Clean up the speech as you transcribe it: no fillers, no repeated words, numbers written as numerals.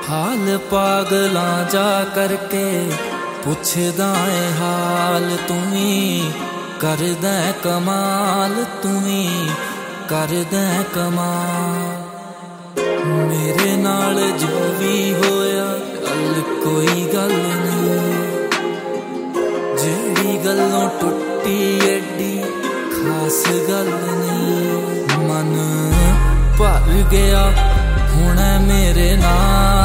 हाल पागलां जा करके पुछदा है हाल, तूं करदा कमाल, तूं करदा कमाल। मेरे नाल जो भी होया गल कोई गल नहीं, जेड़ी गल्लों टुटी एडी खास गल नहीं। मन भर गया हुण मेरे नाल,